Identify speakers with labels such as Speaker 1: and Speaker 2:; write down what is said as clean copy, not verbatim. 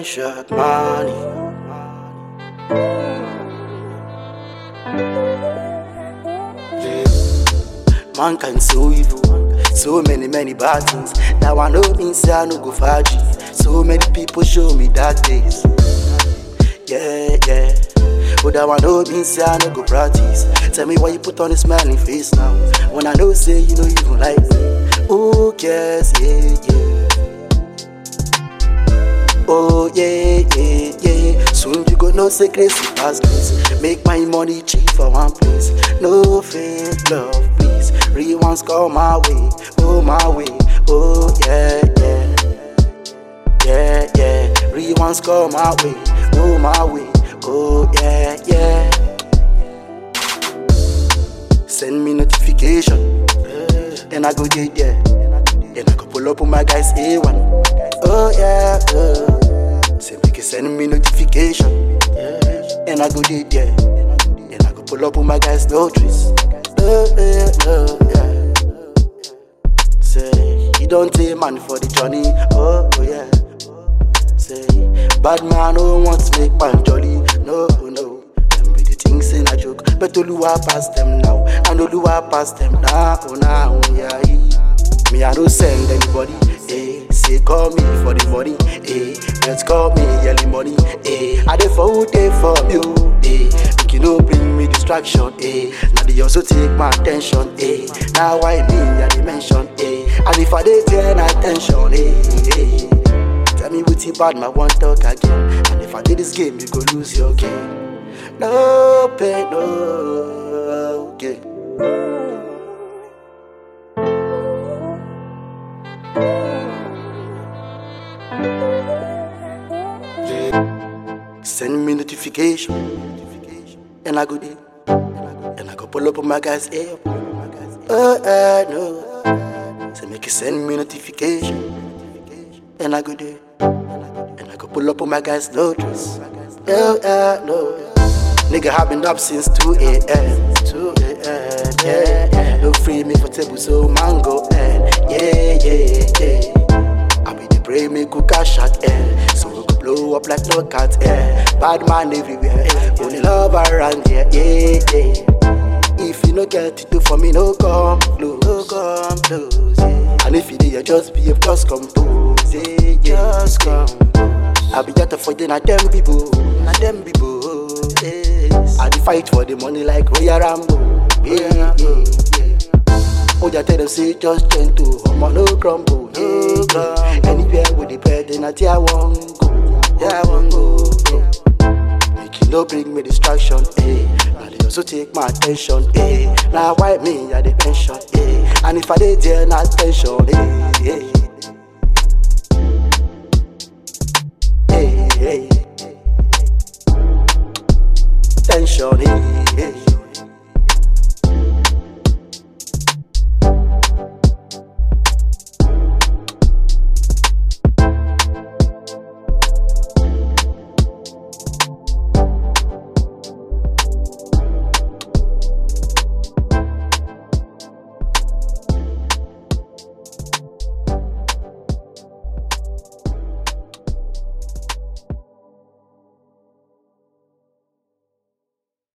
Speaker 1: shot money. Mankind so evil, so many bad things. Now I know means I no go faji. So many people show me that days. Yeah. But that one know means I no go practice. Tell me why you put on a smiling face now, when I know say you know you don't like me. Oh yes, yeah. Oh yeah. Soon you go know say grace pass grace. Make my money cheap for one place. No fake love, please. Real ones come my way, oh my way. Oh yeah. Real ones come my way, oh my way. Oh yeah. Send me notification, and I go get there. And I go pull up on my guys A1. Oh yeah. Say make you send me notification, and I go get there. And I go pull up on my guys notice. Yeah. Say you don't take money for the journey. Oh yeah. Say bad man don't want to make man jolly. No. Them be the things in a joke, but Oluwa pass them now. And Oluwa pass them now. Yeah. Me I don't send anybody. Say call me for the money. Let's call me early money. I dey for who dey for you. Make you no bring me distraction. Now they also take my attention. Now why me I dey mention. And if I dey turn attention. Tell me what you bad, my one talk again. And if I did this game, you go lose your game. No pain, no gain. Send me notification, and I go there, and I go pull up on my guys. No. So make you send me notification, and I go there, and I go pull up on my guys' notice. No. Nigga have been up since 2 a.m. Yeah. Don't free me for table, so mango, yeah. I be the brain, me go cash out, so we go blow up like no cat, Bad man everywhere, only love around here, yeah. If you no get it, do for me, no come close, yeah. And if you do, just behave, just compose, yeah. Just compose. I be out for you, not them people, yes. I dey fight for the money like Royal Rambo, yeah. Oh, they tell them say just gentle, I'ma no crumble, yeah. Anywhere with the bed, then I won't go, Make you no bring me distraction, Now they also take my attention, Now why me I dey pension, And if I dey there, not attention, Tension,